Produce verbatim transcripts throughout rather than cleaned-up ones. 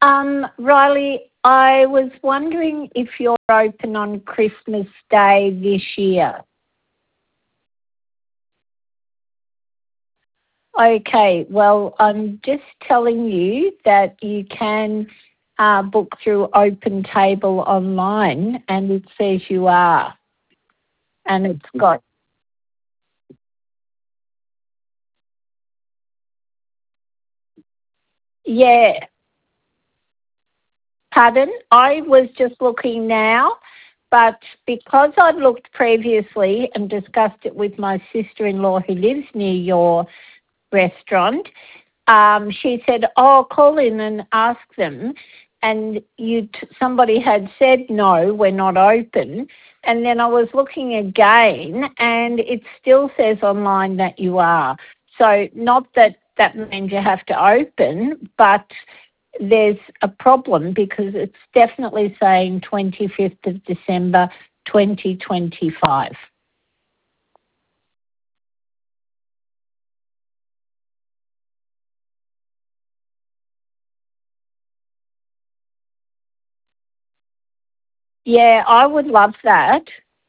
Um, Riley, I was wondering if you're open on Christmas Day this year. Okay, well, I'm just telling you that you can uh, book through Open Table online, and it says you are, and it's got, yeah, pardon, I was just looking now, but because I've looked previously and discussed it with my sister-in-law who lives near your restaurant, um, she said, "Oh, call in and ask them." And you, t- somebody had said, "No, we're not open." And then I was looking again, and it still says online that you are. So not that that means you have to open, but there's a problem because it's definitely saying twenty-fifth of December, twenty twenty-five. Yeah, I would love that.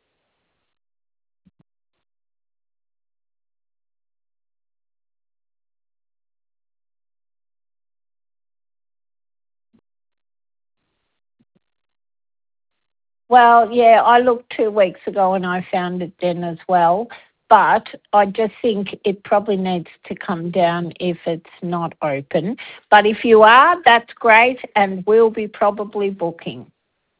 Well, yeah, I looked two weeks ago and I found it then as well. But I just think it probably needs to come down if it's not open. But if you are, that's great and we'll be probably booking.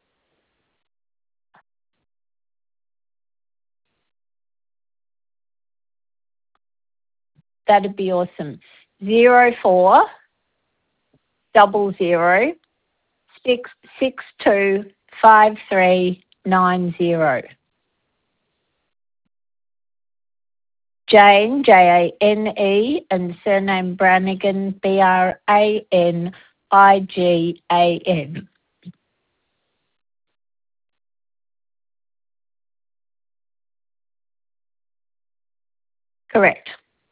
That'd be awesome. Zero four double zero six six two five three nine zero. Jane, J A N E, and surname Brannigan, B R A N I G A N. Correct.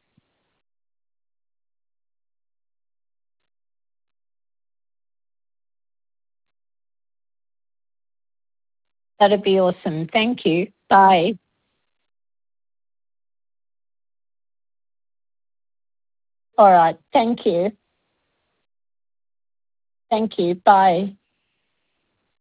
That'd be awesome. Thank you. Bye. All right. Thank you. Thank you. Bye.